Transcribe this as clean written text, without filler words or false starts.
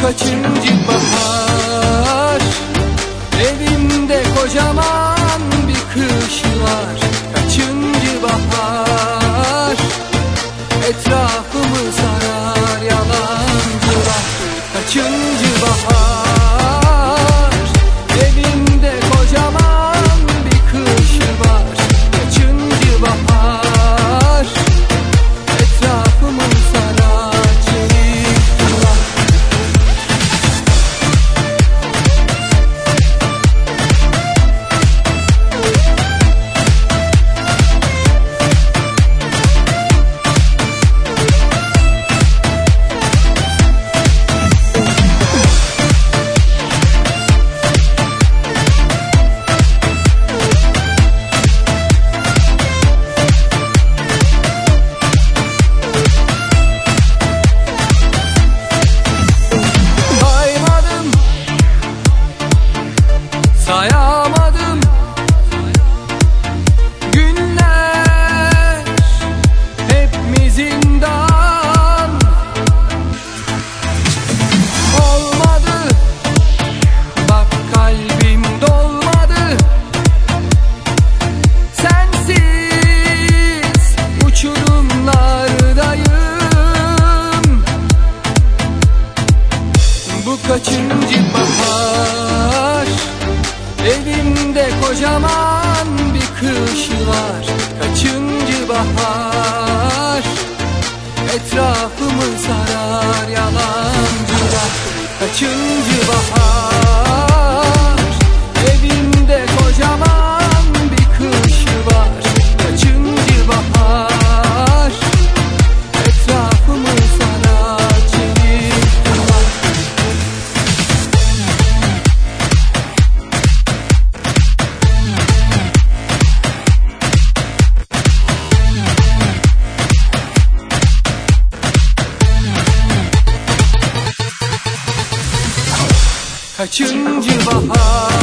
kaçıncı bahar? Evimde kocaman bir kış var. Kaçıncı bahar? Etrafımı sarar yalancılar. Kaçıncı bahar? Evimde kocaman bir kış var. Kaçıncı bahar? Etrafımı sarar çelikler. Sayamadım günler, hep mi zindan? Olmadı, bak kalbim dolmadı. Sensiz uçurumlardayım. Bu kaçıncı bahar? Evimde kocaman bir kış var. Kaçıncı bahar? Etrafımı sarar yalancılar. Kaçıncı bahar? Evimde kocaman bir kış var. Kaçıncı bahar? Etrafımı sarar çelikler. Kaçıncı bahar?